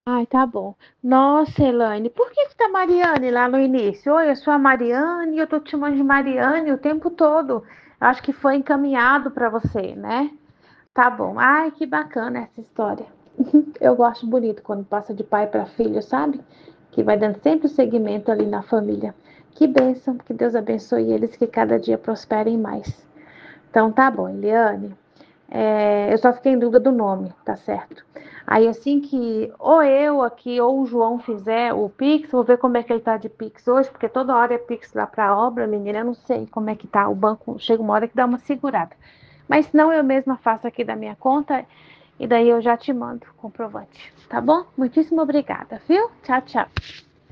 Ai, tá bom. Nossa, Elaine, por que que tá Mariane lá no início? Oi, eu sou a Mariane e eu tô te chamando de Mariane o tempo todo. Acho que foi encaminhado para você, né? Tá bom. Ai, que bacana essa história. Eu gosto bonito quando passa de pai para filho, sabe? Que vai dando sempre o segmento ali na família. Que bênção, que Deus abençoe eles, que cada dia prosperem mais. Então tá bom, Eliane. Eu só fiquei em dúvida do nome, tá certo? Aí assim que ou eu aqui ou o João fizer o Pix, vou ver como é que ele tá de Pix hoje, porque toda hora é Pix lá pra obra, menina, eu não sei como é que tá. O banco chega uma hora que dá uma segurada. Mas se não, eu mesma faço aqui da minha conta e daí eu já te mando o comprovante, tá bom? Muitíssimo obrigada, viu? Tchau, tchau.